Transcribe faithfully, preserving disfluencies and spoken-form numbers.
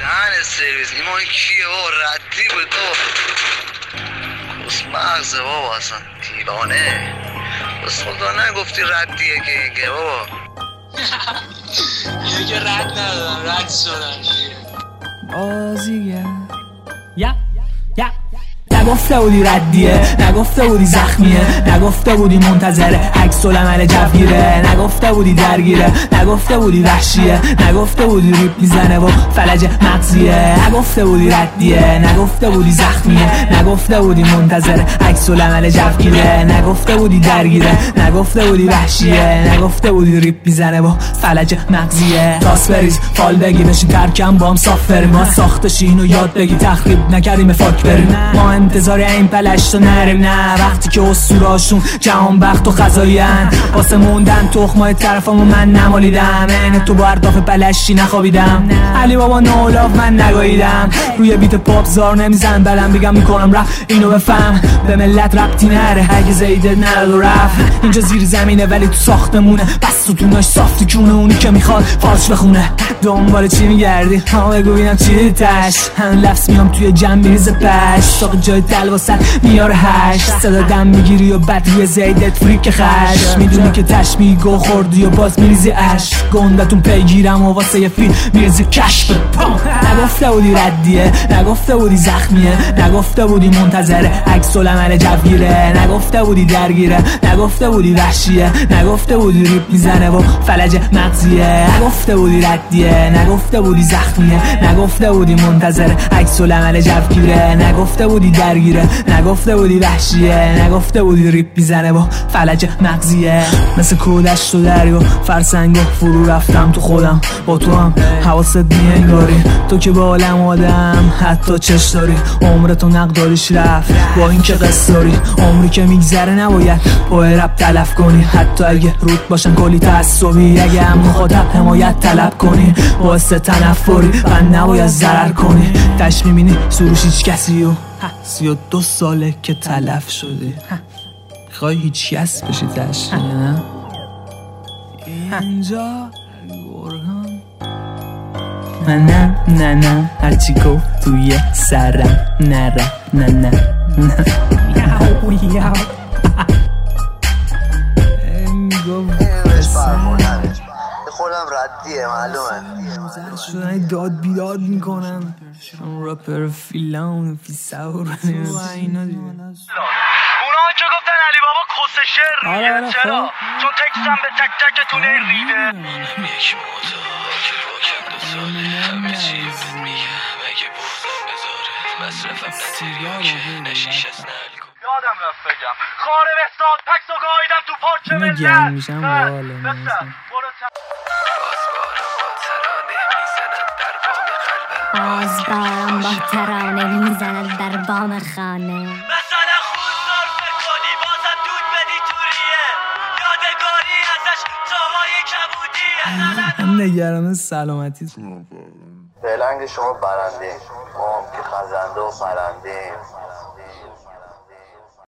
دهن سرویس این ماهی کیه بابا؟ ردی بود بابا، کس مغزه بابا، اصلا دیوانه. بس خدا نگفتی ردیه که اینگه بابا. اینه که رد ندادن، رد شدن بازیه. یا یا نگفته بودی ردیه، نگفته بودی زخمیه، نگفته بودی منتظره عکس العمل جوگیره، نگفته بودی درگیره، نگفته بودی وحشیه، نگفته بودی ریپ میزنه و فلج مغزیه، نگفته بودی ردیه، نگفته بودی زخمیه، نگفته بودی منتظره عکس العمل جوگیره، نگفته بودی درگیره، نگفته بودی وحشیه، نگفته بودی ریپ میزنه و فلج مغزیه. تاس بریز فال بگی بشین ترکم با هم صاف بریم، ما ساختش اینو یاد بگی تخریب نکردیم فاک بریم، ما انتظار این پلشت نریم نه وقتی که اسطوراشون جهان بخت و خزایین واسه موندن تخمای طرفمو من نمالیدم، این تو با ارداف پلشی نخوابیدم، علی بابا نولاف من نگاهیدم، روی بیت پاپ زار نمیزن بلم بگم میکنم رفت اینو بفهم به ملت ربطی نره اگه زیده نرد و رفت، اینجا زیر زمینه ولی تو ساختمونه، بس تو توناش صافتی کونه اونی که میخواد فالش بخونه، دنبال چی میگردی؟ ها بگو بینم چی تش، همین لفظ میام توی جمع میریزه پش، ساق جای دلواسط میاره هشت، صدا دم میگیری و بعد روی زیدت فریک خش، میدونی که تشمیگو خوردی و باز میریزی اش، گندتون پیگیرم و واسه یه فیلم میریزی کشف پام. نگفته بودی ردیه، نگفته بودی زخمیه، نگفته بودی منتظره عکس العمل جوگیره، نگفته بودی درگیره، نگفته بودی وحشیه، نگفته بودی ریپ میزنه و فلج مغزیه، نگفته بودی ردیه، نگفته بودی زخمیه، نگفته بودی منتظره عکس العمل جوگیره، نگفته بودی درگیره، نگفته بودی وحشیه، نگفته بودی ریپ میزنه با فلج مغزیه. مثل کودش تو دریا فرسنگو فرو رفتم تو خودم، با تو هم حواست میانگاری، تو که با عالم آدم حتی چش داری، عمرتو نقداریش رفت با این که قصه داری، عمری که میگذره نباید با رپ تلف کنی، حتی اگه رود باشن کلی تعصبی، اگه هم مخاطب حمایت طلب کنی باعث تنفری و نباید ضرر کنی، تش میبینی سروش هیچ کسی و سی و دو ساله که تلف شده، میخوای هیچ کس بشی تش نه؟ اینجا گرگان من نه نه نه هرچی گفت توی سرم نره نه نه نه یاو یاو خودم ردیه معلومه شدن داد بیداد میکنم شما راپر فیلان فیساور اینا دیگه اونا که گفتن علی بابا کس شر چرا؟ چون تکسم به تک تکتون ریده یک موتا که باکم دو ساله همه چیز میگم اگه بودم بذاره مصرفم نتریاکه نشیش از نلکو یادم رفت بگم خانه بستاد پکس و گایدم تو پارچه ملت گرم میشم باله بسن برو باز بارم با ترانه میزند در بام خانه مثلا خود صرف کنی بازم دود بدی توریه یادگاری ازش جاهای کبودیه هم نگران سلامتی بلنگ شما برنده ما هم که خزنده و پرنده